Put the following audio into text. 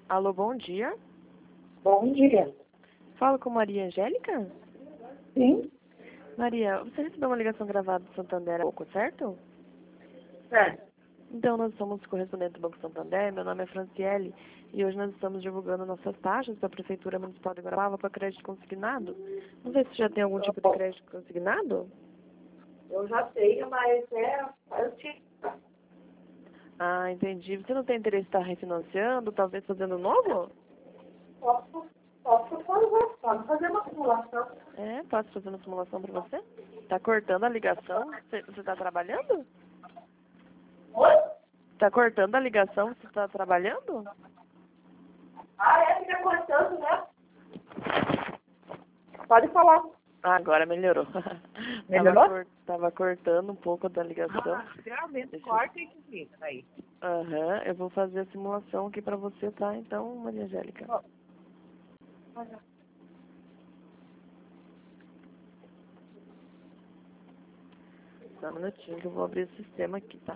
Alô, bom dia. Bom dia. Falo com Maria Angélica? Sim? Maria, você recebeu uma ligação gravada do Santander há pouco, certo? Certo. Então, nós somos correspondentes do Banco Santander, meu nome é Franciele, e hoje nós estamos divulgando nossas taxas da Prefeitura Municipal de Guarapava para crédito consignado. Não sei se já tem algum tipo de crédito consignado? Eu já tenho, mas eu tinha. Ah, entendi. Você não tem interesse em estar refinanciando, talvez fazendo novo? Posso fazer uma simulação. É, posso fazer uma simulação para você? Tá cortando a ligação? Você tá trabalhando? Oi? Tá cortando a ligação? Você tá trabalhando? Fica cortando, né? Pode falar. Ah, agora melhorou. Melhorou? Tava cortando um pouco da ligação. Realmente Deixa eu- corta e desliga aí. Aham, eu vou fazer a simulação aqui pra você, tá? Então, Maria Angélica. Só um minutinho que eu vou abrir o sistema aqui, tá?